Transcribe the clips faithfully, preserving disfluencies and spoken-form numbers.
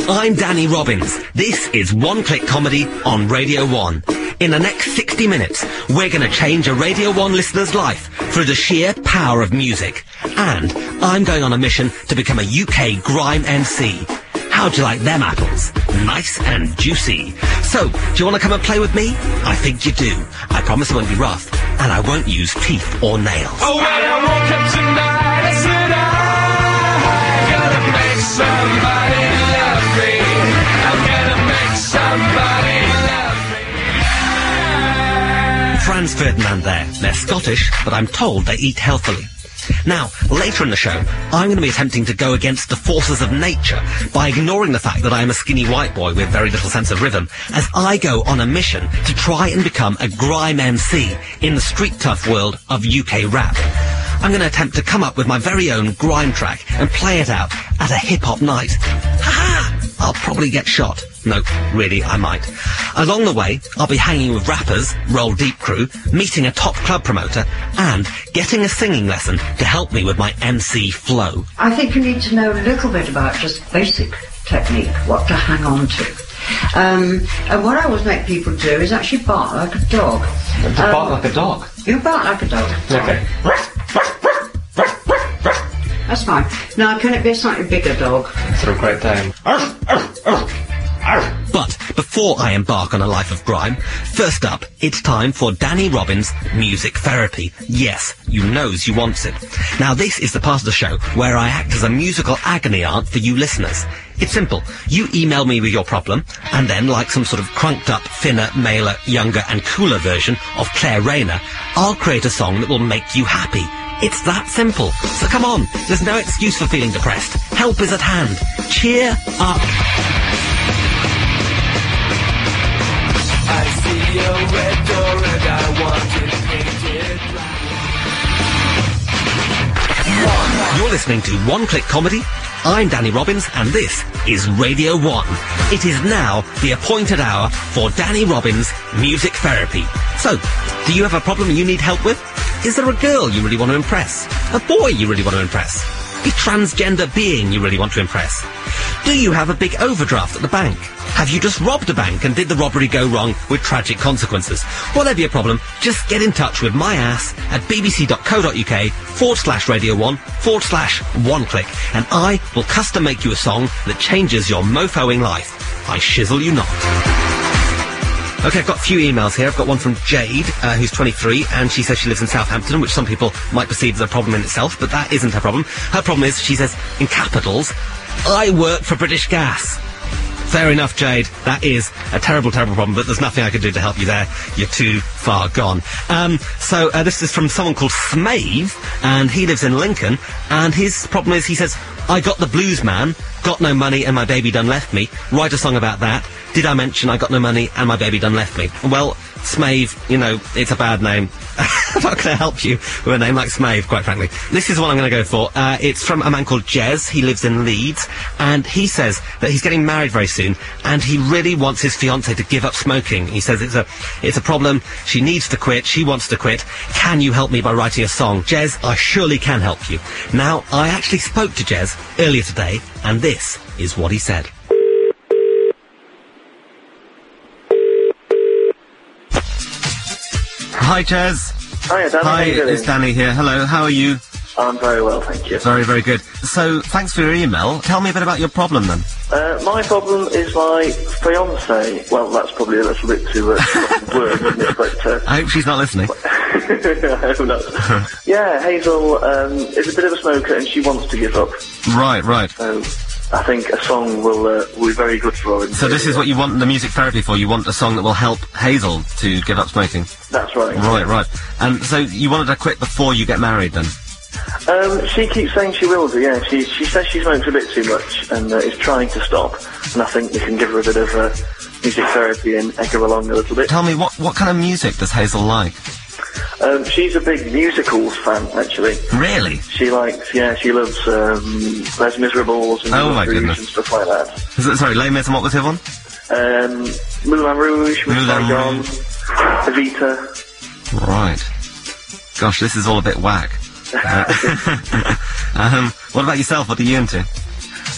I'm Danny Robbins. This is One Click Comedy on Radio one. In the next sixty minutes, we're going to change a Radio one listener's life through the sheer power of music. And I'm going on a mission to become a U K grime M C. How'd you like them apples? Nice and juicy. So, do you want to come and play with me? I think you do. I promise it won't be rough, and I won't use teeth or nails. Oh, when I woke up tonight, I said I gotta make somebody love me. I'm gonna make somebody love me. Franz Ferdinand there. They're Scottish, but I'm told they eat healthily. Now, later in the show, I'm going to be attempting to go against the forces of nature by ignoring the fact that I am a skinny white boy with very little sense of rhythm, as I go on a mission to try and become a grime M C in the street tough world of U K rap. I'm going to attempt to come up with my very own grime track and play it out at a hip-hop night. Ha-ha! I'll probably get shot. No, really, I might. Along the way, I'll be hanging with rappers, Roll Deep crew, meeting a top club promoter, and getting a singing lesson to help me with my M C flow. I think you need to know a little bit about just basic technique, what to hang on to. Um, and what I always make people do is actually bark like a dog. To um, bark like a dog? You bark like a dog. Okay. That's fine. Now, can it be a slightly bigger dog? Sort of Great Dane. But before I embark on a life of grime, first up, it's time for Danny Robbins' Music Therapy. Yes, you knows you wants it. Now, this is the part of the show where I act as a musical agony aunt for you listeners. It's simple. You email me with your problem, and then, like some sort of crunked-up, thinner, maler, younger and cooler version of Claire Rayner, I'll create a song that will make you happy. It's that simple. So come on, there's no excuse for feeling depressed. Help is at hand. Cheer up. I see a red door and I want it painted black. You're listening to One Click Comedy. I'm Danny Robbins, and this is Radio one. It is now the appointed hour for Danny Robbins' Music Therapy. So, do you have a problem you need help with? Is there a girl you really want to impress? A boy you really want to impress? A transgender being you really want to impress? Do you have a big overdraft at the bank? Have you just robbed a bank and did the robbery go wrong with tragic consequences? Whatever your problem, just get in touch with my ass at bbc.co.uk forward slash radio one forward slash one click, and I will custom make you a song that changes your mofoing life. I shizzle you not. Okay, I've got a few emails here. I've got one from Jade, uh, who's twenty-three, and she says she lives in Southampton, which some people might perceive as a problem in itself, but that isn't her problem. Her problem is, she says, in capitals, I work for British Gas. Fair enough, Jade. That is a terrible, terrible problem, but there's nothing I can do to help you there. You're too far gone. Um, so, uh, this is from someone called Smave, and he lives in Lincoln, and his problem is, he says, I got the blues man, got no money and my baby done left me. Write a song about that. Did I mention I got no money and my baby done left me? Well, Smave, you know, it's a bad name. I'm not going to help you with a name like Smave, quite frankly. This is what I'm going to go for. Uh, it's from a man called Jez. He lives in Leeds, and he says that he's getting married very soon, and he really wants his fiancée to give up smoking. He says it's a, it's a problem. She needs to quit. She wants to quit. Can you help me by writing a song? Jez, I surely can help you. Now, I actually spoke to Jez earlier today, and this is what he said. Hi, Jez. Hi, Danny. Hi, it's Danny here. Hello, how are you? I'm very well, thank you. Very, very good. So, thanks for your email. Tell me a bit about your problem, then. Uh, my problem is my fiancée. Well, that's probably a little bit too uh, word, isn't it? But, uh, I hope she's not listening. I hope not. Yeah, Hazel um, is a bit of a smoker, and she wants to give up. Right, right. So, I think a song will, uh, will be very good for her. So this is what you want the music therapy for? You want a song that will help Hazel to give up smoking? That's right. Right, right. And so you wanted her to quit before you get married, then? Um, she keeps saying she will do, yeah. She she says she smokes a bit too much and uh, is trying to stop. And I think we can give her a bit of uh, music therapy and egg her along a little bit. Tell me, what, what kind of music does Hazel like? Um, she's a big musicals fan, actually. Really? She likes, yeah, she loves um, Les Miserables and oh Moulin my Rouge goodness. and stuff like that. Is it, sorry, Les Mis and what was the other one? Um, Moulin Rouge, with Moulin Saigon, Evita. Right. Gosh, this is all a bit whack. uh, um, what about yourself? What are you into?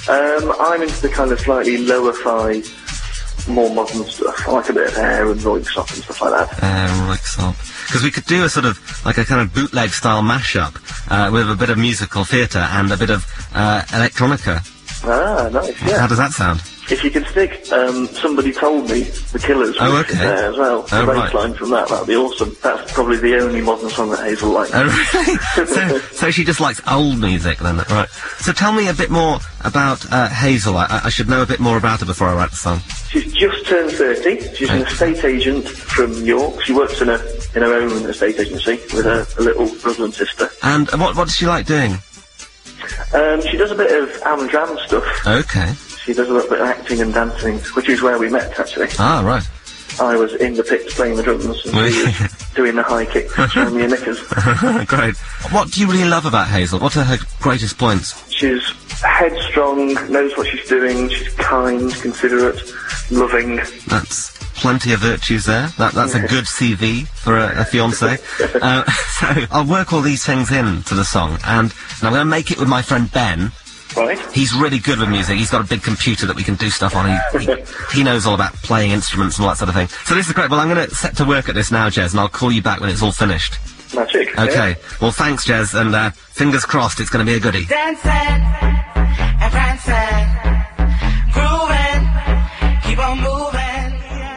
Um, I'm into the kind of slightly lower-fi, more modern stuff. I like a bit of Air and Röyksopp and stuff like that. Air and Röyksopp. Because we could do a sort of, like a kind of bootleg-style mashup, uh, with a bit of musical theatre and a bit of, uh, electronica. Ah, nice, yeah. How does that sound? If you can stick, um, Somebody Told Me, The Killers, Oh, with okay. there as well. Oh, the right. bass line from that, that'd be awesome. That's probably the only modern song that Hazel likes. Oh, really? so, so she just likes old music then, right. So tell me a bit more about, uh, Hazel. I, I should know a bit more about her before I write the song. She's just turned thirty. She's an estate agent from York. She works in a in her own estate agency with a, a little brother and sister. And what, what does she like doing? Um, she does a bit of am dram stuff. Okay. She does a little bit of acting and dancing, which is where we met, actually. Ah, right. I was in the pits playing the drums, and she was doing the high kicks, showing me her knickers. Great. What do you really love about Hazel? What are her greatest points? She's headstrong, knows what she's doing, she's kind, considerate, loving. That's plenty of virtues there. That, that's a good C V for a, a fiancé. uh, so I'll work all these things into the song, and, and I'm going to make it with my friend Ben. Right. He's really good with music. He's got a big computer that we can do stuff on. He, he, he knows all about playing instruments and all that sort of thing. So this is great. Well, I'm going to set to work at this now, Jez, and I'll call you back when it's all finished. Magic. Okay. Yeah. Well, thanks, Jez, and uh, fingers crossed it's going to be a goodie. Dancing and prancing, grooving, keep on moving.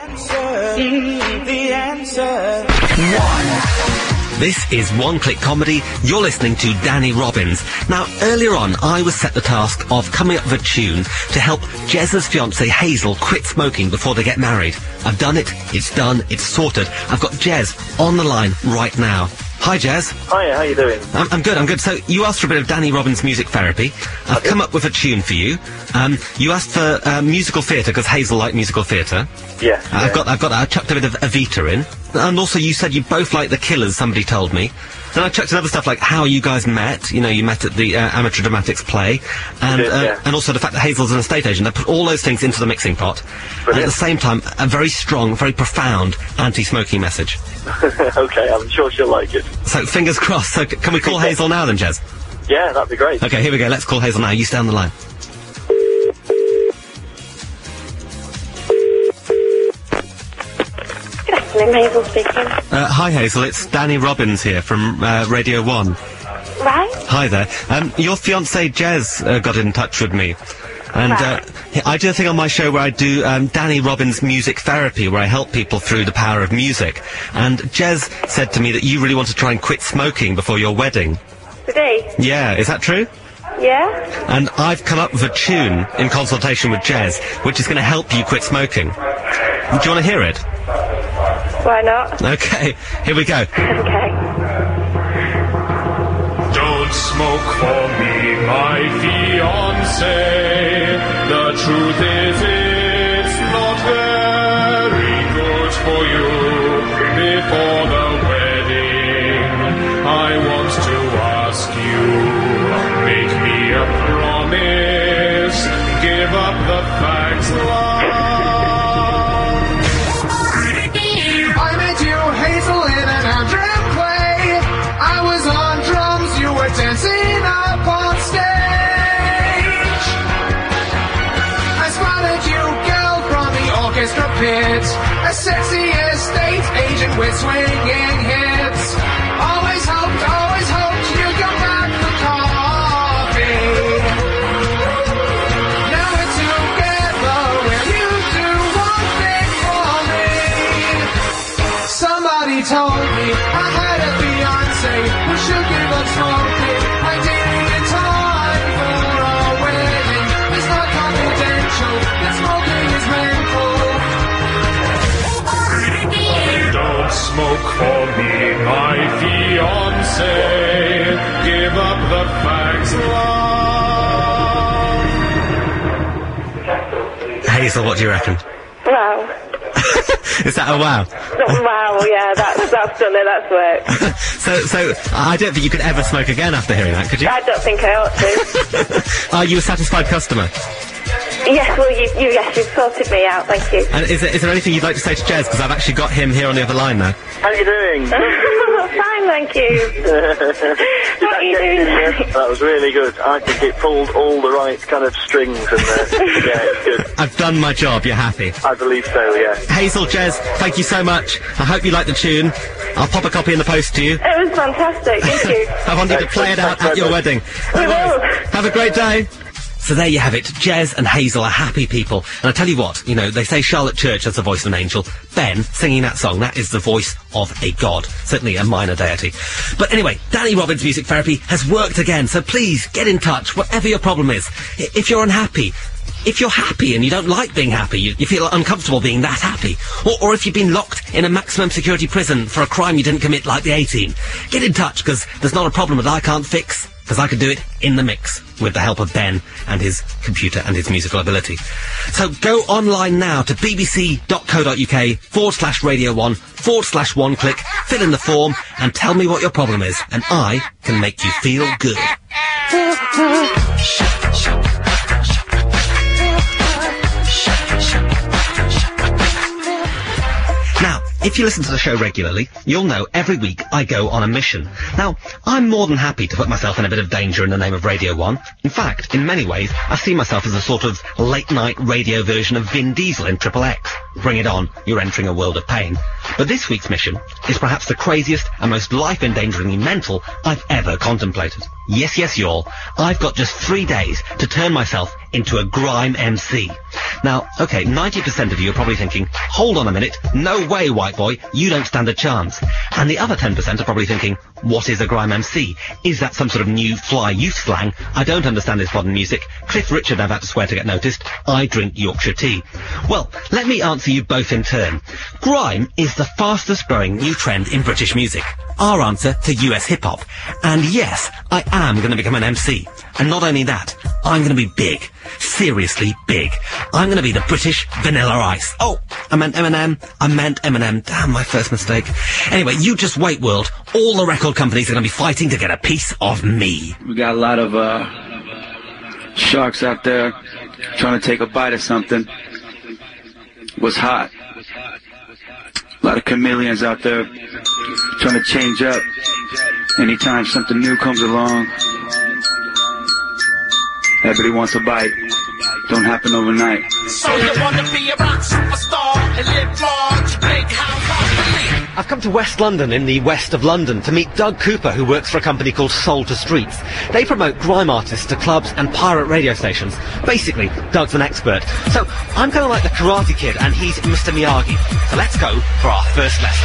The answer, the answer. One. This is One Click Comedy. You're listening to Danny Robbins. Now, earlier on, I was set the task of coming up with a tune to help Jez's fiancée Hazel quit smoking before they get married. I've done it. It's done. It's sorted. I've got Jez on the line right now. Hi, Jez. Hiya, how you doing? I'm, I'm good, I'm good. So, you asked for a bit of Danny Robbins music therapy. I've come up with a tune for you. Um, you asked for uh, musical theatre, because Hazel liked musical theatre. Yeah. Uh, I've got, I've got that. I chucked a bit of Evita in. And also, you said you both like The Killers, somebody told me. Then I chucked in other stuff like how you guys met. You know, you met at the uh, Amateur Dramatics play. And, did, uh, yeah. and also the fact that Hazel's an estate agent. I put all those things into the mixing pot. And Brilliant. at the same time, a very strong, very profound anti-smoking message. Okay, I'm sure she'll like it. So, fingers crossed. So, c- can we call Hazel now then, Jez? Yeah, that'd be great. Okay, here we go. Let's call Hazel now. You stay on the line. Good afternoon, Hazel speaking. Uh, hi, Hazel. It's Danny Robbins here from uh, Radio one. Right? Hi there. Um, your fiancée Jez uh, got in touch with me. And uh, I do a thing on my show where I do um, Danny Robbins music therapy, where I help people through the power of music. And Jez said to me that you really want to try and quit smoking before your wedding. Today? Yeah, is that true? Yeah? And I've come up with a tune in consultation with Jez, which is going to help you quit smoking. Do you want to hear it? Why not? Okay, here we go. Okay. Don't smoke for me, my fiancé. The truth is it's not very good for you. Before the wedding, I want to ask you, make me a promise, give up the fags, love. I met you, Hazel, in an Amdram play. I was on drums, you were dancing up on stage. I spotted you, girl, from the orchestra pit. A sexy estate agent with swinging hips. Always hoped, always hoped you'd come back for coffee. Now we're together, will you do one thing for me? Somebody told me I had a fiancé who should give up smoking. I did it in time for our wedding. It's not confidential, that smoking is mental. Don't smoke for me, my fiancé. Give up the fags, love. Hazel, what do you reckon? Wow. Is that a wow? Wow, yeah, that's, that's done it, that's worked. so, so, I don't think you could ever smoke again after hearing that, could you? I don't think I ought to. Are you a satisfied customer? Yes, well, you, you, yes, you've sorted me out, thank you. And is there, is there anything you'd like to say to Jez? Because I've actually got him here on the other line now. How you doing? Oh, fine, thank you. What are you doing? That was really good. I think it pulled all the right kind of strings and uh, yeah, it's good. I've done my job, you're happy. I believe so, yeah. Hazel, Jez, thank you so much. I hope you like the tune. I'll pop a copy in the post to you. It was fantastic, thank you. I want you to play it out Thanks at your very much. wedding. We No will. worries. Have a great day. So there you have it. Jez and Hazel are happy people. And I tell you what, you know, they say Charlotte Church has the voice of an angel. Ben, singing that song, that is the voice of a god. Certainly a minor deity. But anyway, Danny Robbins Music Therapy has worked again, so please get in touch, whatever your problem is. I- If you're unhappy, if you're happy and you don't like being happy, you, you feel uncomfortable being that happy, or, or if you've been locked in a maximum security prison for a crime you didn't commit like the A-Team, get in touch, because there's not a problem that I can't fix, because I can do it in the mix with the help of Ben and his computer and his musical ability. So go online now to bbc.co.uk forward slash radio one forward slash one click, fill in the form and tell me what your problem is, and I can make you feel good. Now, if you listen to the show regularly, you'll know every week I go on a mission. Now, I'm more than happy to put myself in a bit of danger in the name of Radio one. In fact, in many ways, I see myself as a sort of late-night radio version of Vin Diesel in Triple X. Bring it on, you're entering a world of pain. But this week's mission is perhaps the craziest and most life-endangeringly mental I've ever contemplated. Yes, yes, y'all, I've got just three days to turn myself into a grime M C. Now, okay, ninety percent of you are probably thinking, hold on a minute, no way, white boy, you don't stand a chance. And the other ten percent are probably thinking, what is a grime M C? Is that some sort of new fly youth slang? I don't understand this modern music. Cliff Richard I've had to swear to get noticed. I drink Yorkshire tea. Well, let me answer you both in turn. Grime is the fastest growing new trend in British music. Our answer to U S hip-hop. And yes, I am going to become an M C. And not only that, I'm going to be big. Seriously big. I'm going to be the British Vanilla Ice. Oh, I meant Eminem. I meant Eminem. Damn, my first mistake. Anyway, you just wait, world. All the record companies are going to be fighting to get a piece of me. We got a lot of uh, sharks out there trying to take a bite of something. What's hot? A lot of chameleons out there trying to change up anytime something new comes along. Everybody wants a bite. Don't happen overnight. So you wanna be a rock superstar and live large, big house. I've come to West London in the west of London to meet Doug Cooper, who works for a company called Soul to Streets. They promote grime artists to clubs and pirate radio stations. Basically, Doug's an expert. So I'm kind of like the Karate Kid, and he's Mister Miyagi. So let's go for our first lesson.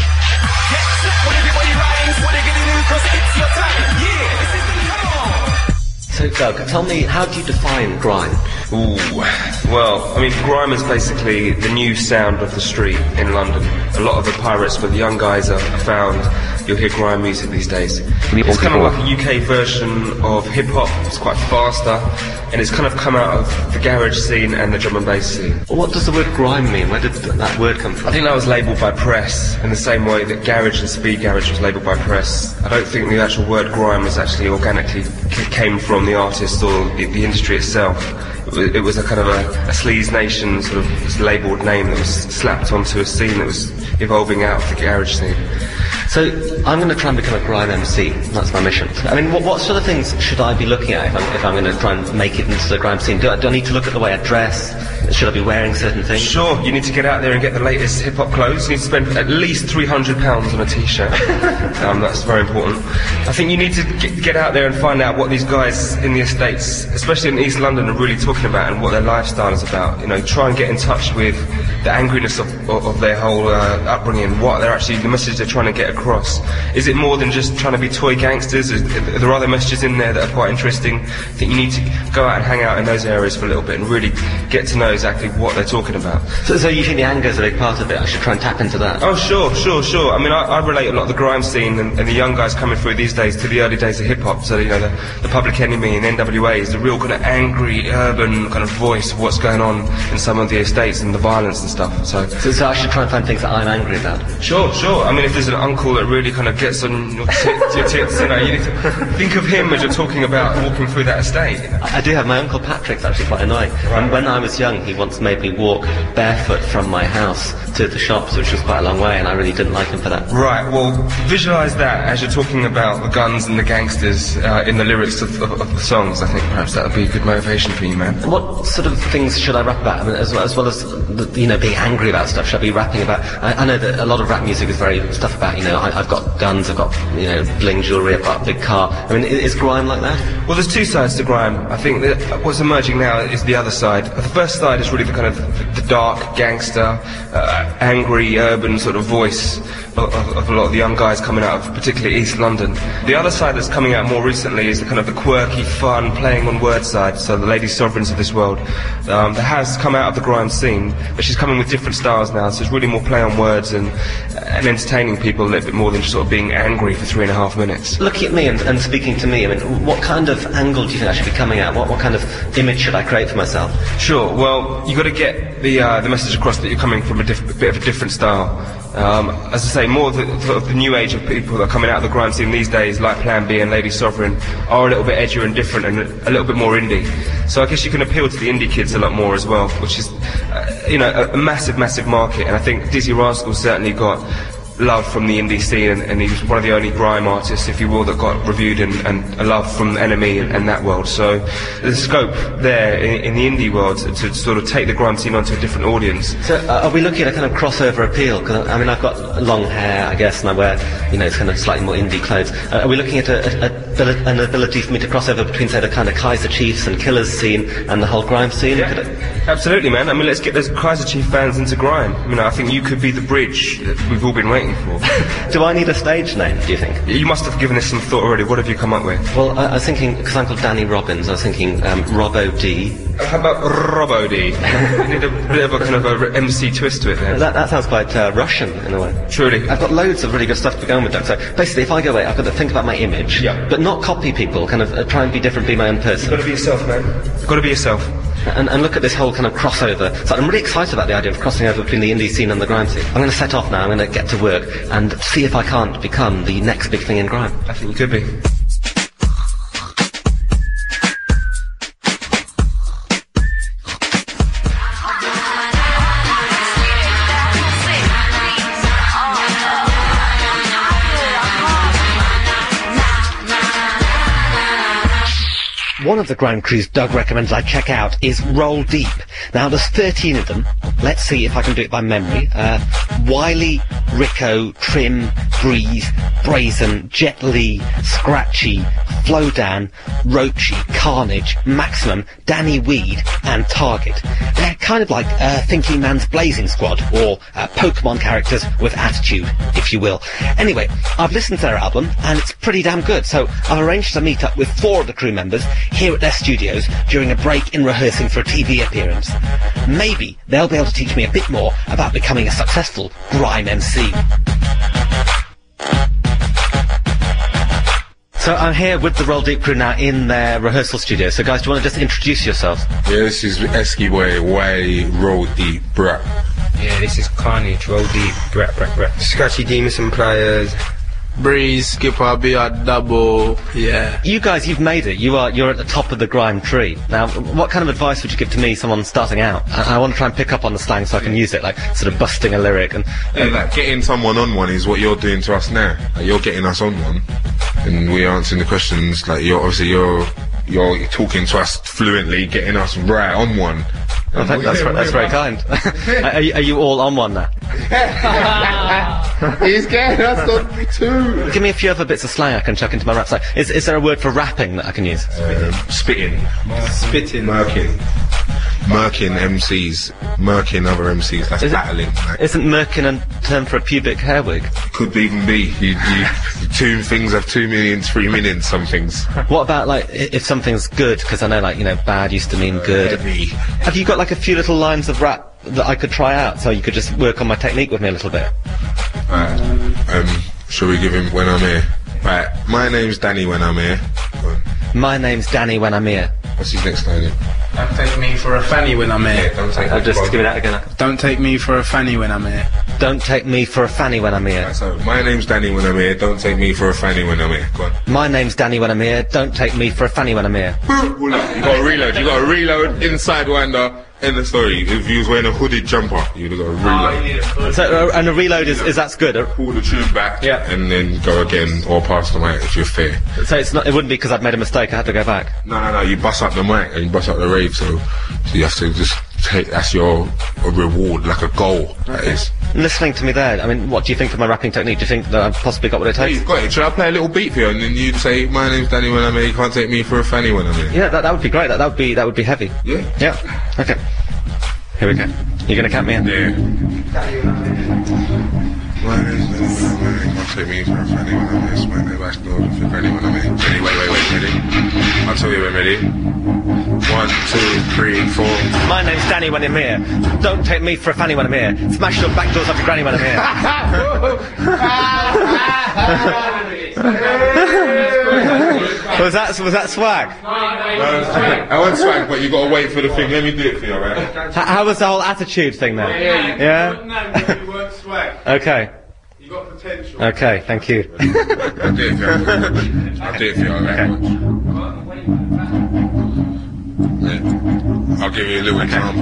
So Doug, tell me, how do you define grime? Ooh, well, I mean, grime is basically the new sound of the street in London. A lot of the pirates, where the young guys are found, you'll hear grime music these days. It's kind of like a U K version of hip-hop. It's quite faster, and it's kind of come out of the garage scene and the drum and bass scene. What does the word grime mean? Where did th- that word come from? I think that was labelled by press, in the same way that garage and speed garage was labelled by press. I don't think the actual word grime was actually organically c- came from the artist or the, the industry itself. It was, it was a kind of a, a sleaze nation sort of labelled name that was slapped onto a scene that was evolving out of the garage scene. So I'm going to try and become a grime M C. That's my mission. I mean, what, what sort of things should I be looking at if I'm, if I'm going to try and make it into the grime scene? Do I, do I need to look at the way I dress? Should I be wearing certain things? Sure, you need to get out there and get the latest hip-hop clothes. You need to spend at least three hundred pounds on a t-shirt. um, that's very important. I think you need to get, get out there and find out what these guys in the estates, especially in East London, are really talking about and what their lifestyle is about. You know, try and get in touch with the angriness of, of, of their whole uh, upbringing, what they're actually, the message they're trying to get across. Is it more than just trying to be toy gangsters? Is, are there other messages in there that are quite interesting? I think you need to go out and hang out in those areas for a little bit and really get to know exactly what they're talking about. So, so you think the anger is a big part of it? I should try and tap into that? Oh, sure, sure, sure. I mean, I, I relate a lot of the grime scene and, and the young guys coming through these days to the early days of hip-hop. So, you know, the, the Public Enemy and N W A is the real kind of angry, urban kind of voice of what's going on in some of the estates and the violence and stuff. So, So, so I should try and find things that I'm angry about? Sure, sure. I mean, if there's an uncle that really kind of gets on your, tit, your tits, you know, you need to think of him as you're talking about walking through that estate. I, I do have my Uncle Patrick's actually quite annoying. Right. And when I was young, he once made me walk barefoot from my house to the shops, which was quite a long way, and I really didn't like him for that. Right, well, visualise that as you're talking about the guns and the gangsters uh, in the lyrics of, of, of the songs. I think perhaps that would be a good motivation for you, man. What sort of things should I rap about? I mean, as, well, as well as, the, you know, being angry about stuff, should I be rapping about... I, I know that a lot of rap music is very stuff about, you know, I, I've got guns, I've got, you know, bling jewellery, I've got a big car. I mean, is, is grime like that? Well, there's two sides to grime. I think that what's emerging now is the other side. The first side is really the kind of the dark, gangster, uh, angry, urban sort of voice of, of, of a lot of the young guys coming out of particularly East London. The other side that's coming out more recently is the kind of the quirky, fun, playing on word side, so the Lady Sovereigns of this world. Um, that has come out of the grime scene, but she's coming with different styles now, so it's really more play on words and, and entertaining people a little bit more than just sort of being angry for three and a half minutes. Looking at me and, and speaking to me, I mean, what kind of angle do you think I should be coming at? What, what kind of image should I create for myself? Sure, well, you've got to get the, uh, the message across that you're coming from a, diff a bit of a different style. Um, as I say, more of the, the, the new age of people that are coming out of the grime scene these days, like Plan B and Lady Sovereign, are a little bit edgier and different and a, a little bit more indie. So I guess you can appeal to the indie kids a lot more as well, which is, uh, you know, a, a massive, massive market. And I think Dizzy Rascal's certainly got love from the indie scene, and, and he was one of the only grime artists, if you will, that got reviewed, and, and a love from Enemy and, and that world. So there's scope there in, in the indie world to, to sort of take the grime scene onto a different audience. So uh, are we looking at a kind of crossover appeal? Because I mean, I've got long hair, I guess, and I wear, you know, it's kind of slightly more indie clothes. Uh, are we looking at a, a, a, an ability for me to cross over between, say, the kind of Kaiser Chiefs and Killers scene and the whole grime scene? Yeah, absolutely, man. I mean, let's get those Kaiser Chief fans into grime. I mean, I think you could be the bridge that we've all been waiting for. Do I need a stage name, do you think? You must have given us some thought already. What have you come up with? Well, I, I was thinking, because I'm called Danny Robbins, I was thinking um, Robbo D. Uh, how about Robbo D? You need a bit of a kind of a M C twist to it there. That, that sounds quite uh, Russian, in a way. Truly. I've got loads of really good stuff to go on with that. So basically, if I go away, I've got to think about my image, yeah. but not copy people, kind of uh, try and be different, be my own person. You've got to be yourself, man. You've got to be yourself. And, and look at this whole kind of crossover. So I'm really excited about the idea of crossing over between the indie scene and the grime scene. I'm going to set off now, I'm going to get to work and see if I can't become the next big thing in grime. I think you could be. One of the grime crews Doug recommends I check out is Roll Deep. Now, there's thirteen of them. Let's see if I can do it by memory. Uh, Wiley, Rico, Trim, Breeze, Brazen, Jet Li, Scratchy, Flowdan, Roachy, Carnage, Maximum, Danny Weed, and Target. They're kind of like uh, Thinking Man's Blazing Squad, or uh, Pokemon characters with attitude, if you will. Anyway, I've listened to their album, and it's pretty damn good, so I've arranged to meet up with four of the crew members here at their studios during a break in rehearsing for a T V appearance. Maybe they'll be able to teach me a bit more about becoming a successful grime M C. So I'm here with the Roll Deep crew now in their rehearsal studio. So guys, do you want to just introduce yourselves? Yeah, this is Esky Boy, Wiley, Roll Deep, Brat. Yeah, this is Carnage, Roll Deep, Brat, Brat, Brat. Scratchy Demus and Pliers. Breeze, Skipper, be a double, yeah. You guys, you've made it. You are, you're at the top of the grime tree. Now, what kind of advice would you give to me, someone starting out? I, I want to try and pick up on the slang so I can use it, like, sort of busting a lyric and... Yeah, like, getting someone on one is what you're doing to us now. Like, you're getting us on one, and we're answering the questions, like, you're, obviously, you're, you're talking to us fluently, getting us right on one. Oh, thank, that's, that's very kind. are, you, are you all on one now? He's getting us on two. Give me a few other bits of slang I can chuck into my rap. So, is, is there a word for rapping that I can use? Um, spitting. Spitting. Murking. Murking M Cs. Murking other M Cs. That's Is it- battling. Like, Isn't murking a term for a pubic hair wig? could even be. You, you, two things have two million, three million, some things. What about, like, i- if something's good? Because I know, like, you know, bad used to mean good. Heavy. Have you got, like, a few little lines of rap that I could try out so you could just work on my technique with me a little bit? Right. Um, shall we give him When I'm Here? Right. My name's Danny When I'm Here. Go on. My name's Danny when I'm here. What's his next line? Don't take me for a fanny when I'm here. Don't take I'll just give it out again. Don't take me for a fanny when I'm here. Don't take me for a fanny when I'm here. Right, so, my name's Danny When I'm Here. Don't take me for a fanny when I'm here. Go on. My name's Danny when I'm here. Don't take me for a fanny when I'm here. You gotta reload. You gotta reload. Inside winder. End of story. If you was wearing a hooded jumper, you'd have got a reload. So, uh, and a reload is, is that's good. Uh, Pull the tune back, Yeah. and then go again, or pass the mic if you're fair. So it's not. It wouldn't be because I'd made a mistake. I had to go back. No, no, no. You bust up the mic and you bust up the rave, so, so you have to just take. That's your a reward, like a goal. That is. Listening to me there, I mean, what do you think of my rapping technique? Do you think that I've possibly got what it Yeah, takes? you've got it. Should I play a little beat for you, and then you'd say, "My name's Danny when I'm here. You can't take me for a fanny when I'm here." Yeah, that, that would be great. That, that would be that would be heavy. Yeah. Yeah. Okay. Here we go. You're gonna count me in? Yeah. My name's Danny when I'm here. You can't take me for a fanny when I'm here. Smack the back door if you're ready when I'm here. Ready? Wait, wait, wait. Ready? I'll tell you when ready. One, two, three, four. My name's Danny when I'm here. Don't take me for a fanny when I'm here. Smash your back doors off your granny when I'm here. was that was that swag? No, I want swag, but you gotta wait for the thing. Let me do it for you, alright? H- how was the whole attitude thing then? Yeah, Yeah? No, you weren't swag. Okay. You got potential. Okay, thank you. I'll do it for you. I'll do it for you, alright? Yeah. I'll give you a little example.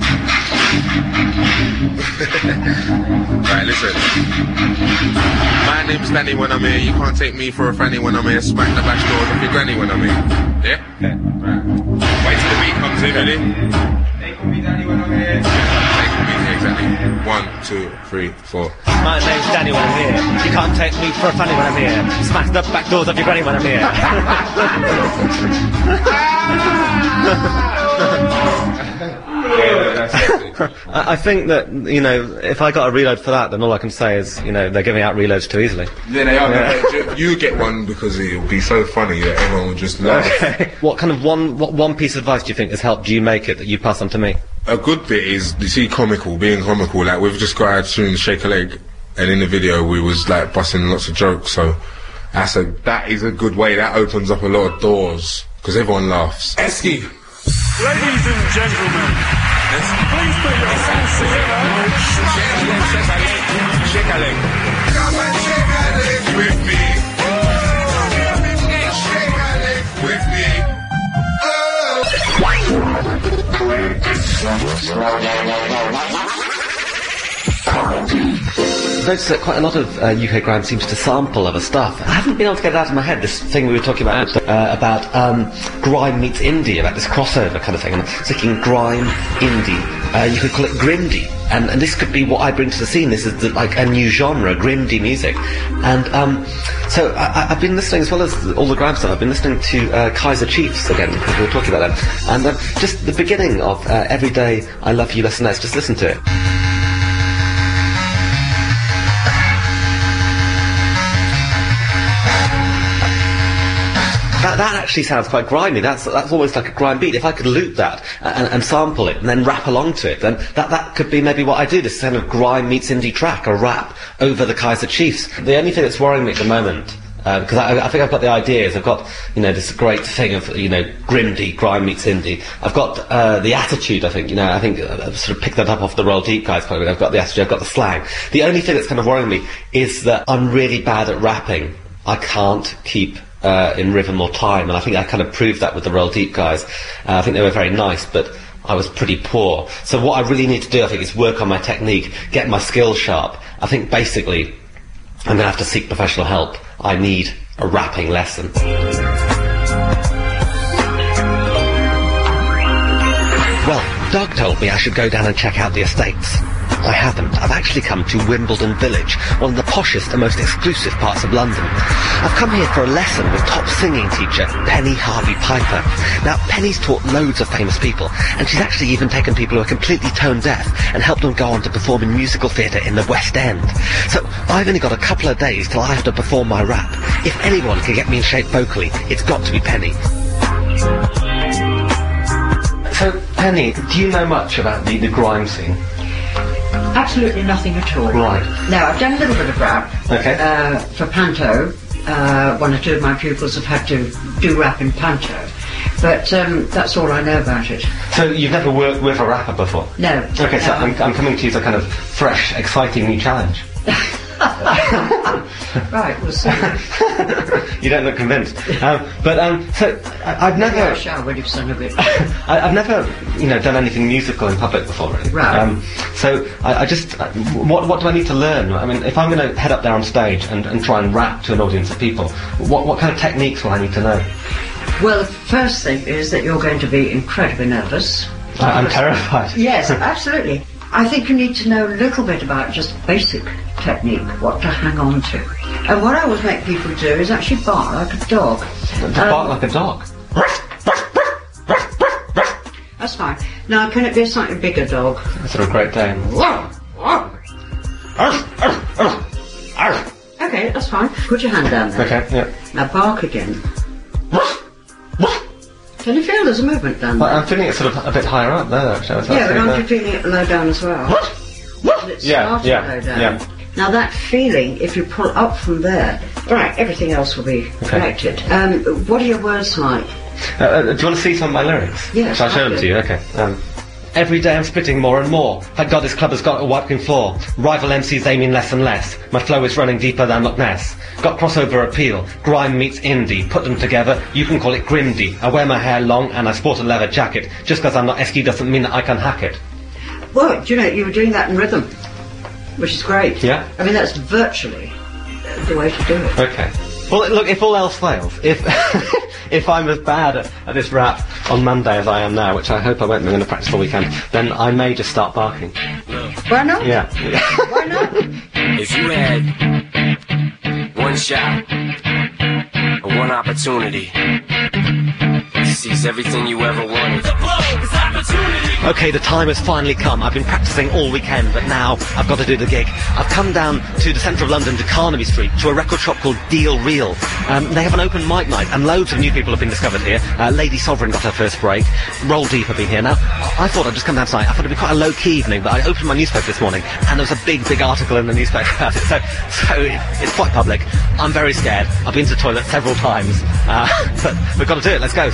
Right, listen. My name's Danny when I'm here. You can't take me for a fanny when I'm here. Smack the back doors of your granny when I'm here. Yeah? Okay. Right. Wait till the beat comes in, ready? They call me Danny when I'm here. They call me, exactly. One, two, three, four. My name's Danny when I'm here. You can't take me for a fanny when I'm here. Smash the back doors of your granny when I'm here. I I think that, you know, if I got a reload for that, then all I can say is, you know, they're giving out reloads too easily. Yeah, they are. Yeah. You get one because it'll be so funny that everyone will just laugh. Okay. What kind of one what one piece of advice do you think has helped you make it that you pass on to me? A good bit is, you see, comical, being comical. Like, we've just got our tune, Shake a Leg, and in the video we was, like, busting lots of jokes, so that's a, that is a good way. That opens up a lot of doors, because everyone laughs. Esky! Ladies and gentlemen, please put your hands together. Shake a leg. Come and shake a leg with me. Shake a leg with me. I noticed that quite a lot of uh, U K grime seems to sample other stuff. I haven't been able to get it out of my head, this thing we were talking about, uh, about um, grime meets indie, about this crossover kind of thing. And I'm thinking grime, indie, uh, you could call it grimdy. And, and this could be what I bring to the scene. This is the, like a new genre, grimdy music. And um, so I, I- I've been listening, as well as all the grime stuff, I've been listening to uh, Kaiser Chiefs again, because we were talking about them. And uh, just the beginning of uh, Every Day I Love You Less and Less, just listen to it. That, that actually sounds quite grimy. That's that's almost like a grime beat. If I could loop that and, and sample it and then rap along to it, then that, that could be maybe what I do, this kind of grime meets indie track, a rap over the Kaiser Chiefs. The only thing that's worrying me at the moment, uh, because I, I think I've got the ideas, I've got, you know, this great thing of, you know, grimdy, grime meets indie. I've got uh, the attitude, I think, you know, I think I've sort of picked that up off the Royal Deep guys quite a bit. I've got the attitude, I've got the slang. The only thing that's kind of worrying me is that I'm really bad at rapping. I can't keep Uh, in rhythm or time, and I think I kind of proved that with the Royal Deep guys. Uh, I think they were very nice, but I was pretty poor. So what I really need to do, I think, is work on my technique, get my skills sharp. I think basically I'm going to have to seek professional help. I need a rapping lesson. Well, Doug told me I should go down and check out the estates. I haven't. I've actually come to Wimbledon Village, one of the poshest and most exclusive parts of London. I've come here for a lesson with top singing teacher Penny Harvey Piper. Now, Penny's taught loads of famous people, and she's actually even taken people who are completely tone deaf and helped them go on to perform in musical theatre in the West End. So, I've only got a couple of days till I have to perform my rap. If anyone can get me in shape vocally, it's got to be Penny. So, Penny, do you know much about the, the grime scene? Absolutely nothing at all. Right. Now, I've done a little bit of rap. Okay. Uh, for Panto. Uh, one or two of my pupils have had to do rap in Panto. But um, that's all I know about it. So you've never worked with a rapper before? No. Okay, so no. I'm, I'm coming to you as a kind of fresh, exciting new challenge. Right, we'll see. You don't look convinced. Um, but um, so I, I've never. Yeah, I shall when you've sung a bit. I, I've never, you know, done anything musical in public before, really. Right. Um, so I, I just, uh, what what do I need to learn? I mean, if I'm going to head up there on stage and, and try and rap to an audience of people, what what kind of techniques will I need to know? Well, the first thing is that you're going to be incredibly nervous. I, I'm terrified. Yes, absolutely. I think you need to know a little bit about just basic technique, what to hang on to. And what I always make people do is actually bark like a dog. To Um, bark like a dog? That's fine. Now, can it be a slightly bigger dog? That's a Great Dane. Okay, that's fine. Put your hand down there. Okay, yeah. Now bark again. Can you feel there's a movement down Well, there? I'm feeling it sort of a bit higher up there, actually. So Yeah, I but think aren't that- you feeling it low down as well? It's Yeah, starting yeah, low down. yeah. Now that feeling, if you pull up from there, right, everything else will be connected. Um, what are your words like? Uh, uh, do you want to see some of my lyrics? Yes, Shall I show them to you? Okay. Um, Every day I'm spitting more and more. Thank God this club has got a wiping floor. Rival M Cs aiming less and less. My flow is running deeper than Loch Ness. Got crossover appeal. Grime meets indie. Put them together, you can call it grimdy. I wear my hair long and I sport a leather jacket. Just because I'm not Esky doesn't mean that I can hack it. Well, do you know, you were doing that in rhythm, which is great. Yeah? I mean, that's virtually uh, the way to do it. Okay. Well, look, if all else fails, if if I'm as bad at, at this rap on Monday as I am now, which I hope I won't be in the practice for weekend, then I may just start barking. Why not? Yeah. Why not? If you had one shot, or one opportunity to seize everything you ever wanted. Okay, the time has finally come. I've been practicing all weekend, but now I've got to do the gig. I've come down to the centre of London, to Carnaby Street, to a record shop called Deal Real. Um, they have an open mic night, and loads of new people have been discovered here. Uh, Lady Sovereign got her first break. Roll Deep have been here. Now, I thought I'd just come down tonight. I thought it'd be quite a low-key evening, but I opened my newspaper this morning, and there was a big, big article in the newspaper about it. So, so it, it's quite public. I'm very scared. I've been to the toilet several times. Uh, but we've got to do it. Let's go.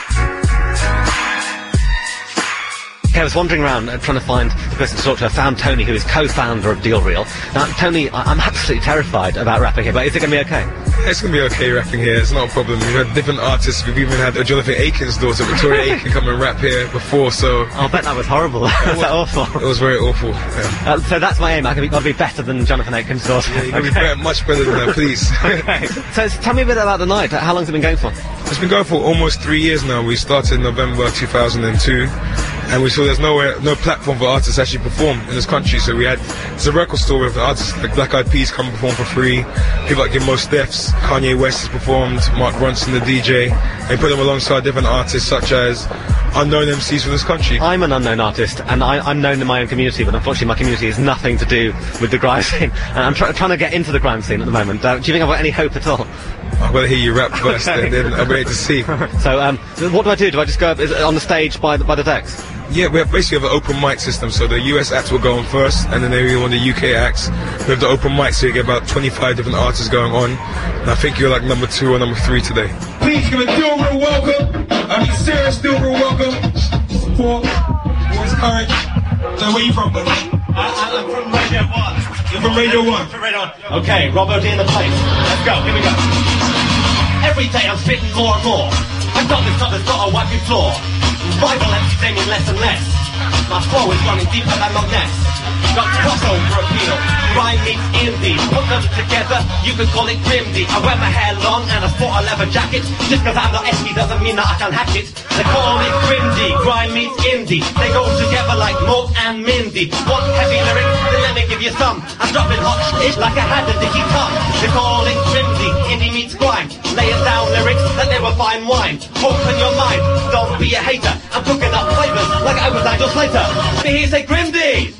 Okay, I was wandering around uh, trying to find the person to talk to. I found Tony, who is co-founder of Deal Real. Now, Tony, I- I'm absolutely terrified about rapping here, but is it going to be okay? It's going to be okay rapping here, it's not a problem. We've had different artists, we've even had uh, Jonathan Aiken's daughter, Victoria Aiken, come and rap here before, so... I'll bet that was horrible. was that awful? It was very awful, yeah. Uh, so that's my aim, I've got to be better than Jonathan Aiken's daughter. Yeah, you've got to be better, much better than that, please. Okay. So s- tell me a bit about the night. How long's it been going for? It's been going for almost three years now. We started in November two thousand two, and we saw there's nowhere, no platform for artists to actually perform in this country. So we had, it's a record store with artists like Black Eyed Peas come perform for free. People like Give Most Defs, Kanye West has performed, Mark Ronson the D J, and put them alongside different artists such as unknown M Cs from this country. I'm an unknown artist, and I, I'm known in my own community, but unfortunately my community has nothing to do with the grime scene. And I'm try- trying to get into the grime scene at the moment. Uh, do you think I've got any hope at all? I've got to hear you rap first, Okay. and then I'll be able to see. So, um, what do I do? Do I just go up is it on the stage by the, by the decks? Yeah, we have basically have an open mic system, so the U S acts will go on first, and then they go on the U K acts. We have the open mic, so you get about twenty-five different artists going on, and I think you're like number two or number three today. Please give a Deal Real welcome. I mean, serious Deal Real welcome. For Boys Courage. So where you from, buddy? I, I'm from Radio One. You're from Radio One? From Radio One. Okay, Robbo D in the place. Let's go, here we go. Every day I'm spitting more and more. I've got this top that's got a wiping floor. Rival M Cs aiming less and less. My flow is running deeper than Loch Ness. Got crossover appeal. Grime meets indie. Put them together, you could call it grimdy. I wear my hair long and I sport a leather jacket. Just cause I'm not Esky doesn't mean that I can hack it. They call it grimdy. Grime meets indie. They go together like Mork and Mindy. Want heavy lyrics? Then let me give you some. I'm dropping hot shit like I had a dicky tongue. They call it grimdy. Indie meets grime. Laying down lyrics that they were fine wine. Open your mind. Don't be a hater. I'm cooking up flavors like I was Nigel Slater. Here's a grimdy.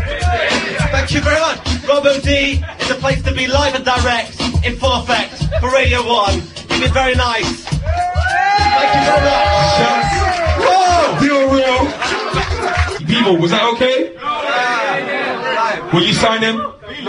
Thank you very much. Robbo D is a place to be live and direct, in full effect, for Radio one. You've been very nice. Thank you very much. Whoa! Deal Real. People, was that okay? Will you sign him?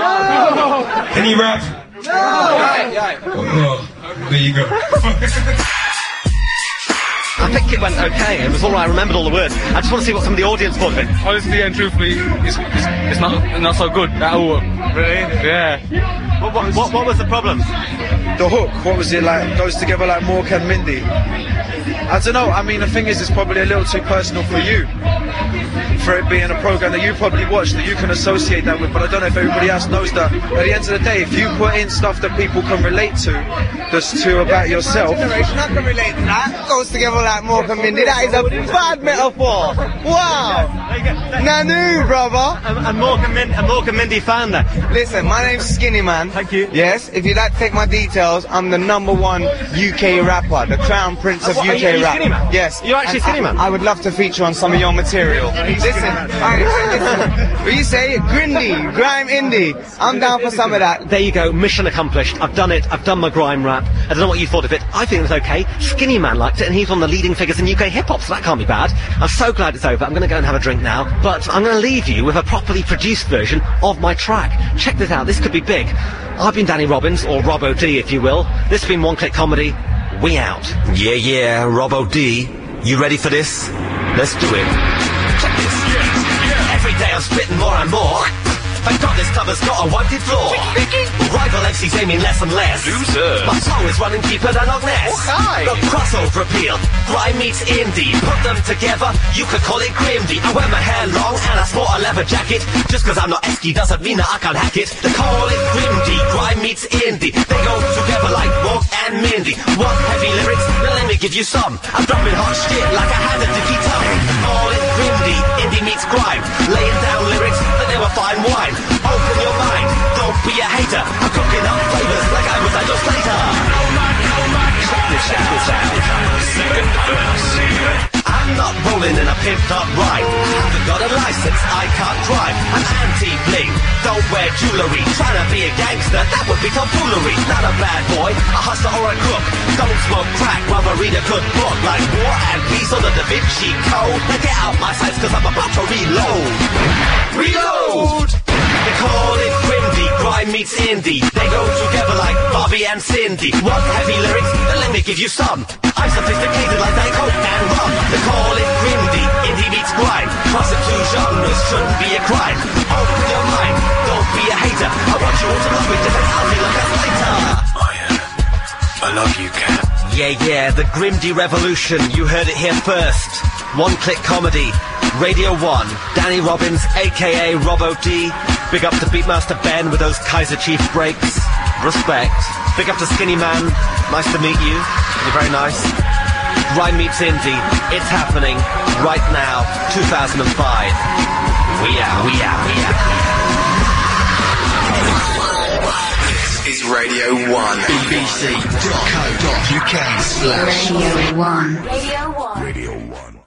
No! Any rap? No! Oh, there you go. I think it went okay. It was all right. I remembered all the words. I just want to see what some of the audience thought of it. Honestly and truthfully, it's, it's, it's not not so good at all. Really? Yeah. What, what, what, what was the problem? The hook, what was it like? Goes together like Mork and Mindy. I don't know. I mean, the thing is, it's probably a little too personal for you. For it being a program that you probably watch, that you can associate that with, but I don't know if everybody else knows that. At the end of the day, if you put in stuff that people can relate to, that's true about yourself. I can relate to that. Goes together like Mork and Mindy. That is a bad metaphor. Wow. Nanu, brother. A, a, Mork and Min- a Mork and Mindy fan there. Listen, my name's Skinny Man. Thank you. Yes, if you'd like to take my details, I'm the number one U K rapper, the crown prince of Uh, what, U K are you- are you rap. Skinny Man? Yes. You're actually And Skinny I, Man? I would love to feature on some of your material. Listen, I, listen, what you say? Grindy, grime indie. I'm down for some of that. There you go, mission accomplished. I've done it. I've done my grime rap. I don't know what you thought of it. I think it was okay. Skinny Man liked it, and he's one of the leading figures in U K hip-hop, so that can't be bad. I'm so glad it's over. I'm going to go and have a drink now, but I'm going to leave you with a properly produced version of my track. Check this out. This could be big. I've been Danny Robbins, or Robbo D, if you will. This has been One Click Comedy. We out. Yeah, yeah, Robbo D. You ready for this? Let's do it. Check this. Every day I'm spitting more and more. Thank God this club has got a whited floor. Rival M Cs aiming less and less. Loser. My flow is running deeper than Loch Ness. Okay. The crossover appeal. Grime meets indie. Put them together, you could call it Grimdy. I wear my hair long and I sport a leather jacket. Just cause I'm not Esky doesn't mean that I can't hack it. They call it Grimdy. Grime meets indie. They go together like Mork and Mindy. Want heavy lyrics? Then let me give you some. I'm dropping hot shit like I had a dicky tongue. Call it Grimdy. Indie meets grime. Laying down lyrics that never find wine. Open your mind, don't be a hater. I'm cooking up flavors like I was a legislator. Check this out, this out. Second verse. I'm not rolling in a pimped up ride. I haven't got a license, I can't drive. I'm anti-bling, don't wear jewellery. Trying to be a gangster, that would be tomfoolery. Not a bad boy, a hustler or a crook. Don't smoke crack while I read a good book like War and Peace or the Da Vinci Code. Now get out my sights cause I'm about to reload. Reload! They call it Grimdy, grime meets indie. They go together like Bobby and Cindy. Want heavy lyrics? Then let me give you some. I'm sophisticated like they coke and rum. They call it Grimdy, indie meets grime. Crossing two genres shouldn't be a crime. Open your mind, don't be a hater. I want you all to love me, different I'll be like us later. I, uh, I love you, cat. Yeah, yeah, the Grimdy Revolution. You heard it here first. One Click Comedy. Radio one. Danny Robbins, a k a. Robbo D. Big up to Beatmaster Ben with those Kaiser Chiefs breaks. Respect. Big up to Skinny Man. Nice to meet you. You're very nice. Grime meets indie. It's happening right now. two thousand five. We out, we out, we out. This is Radio one. B B C dot co dot U K slash Radio one. Radio one. Radio one.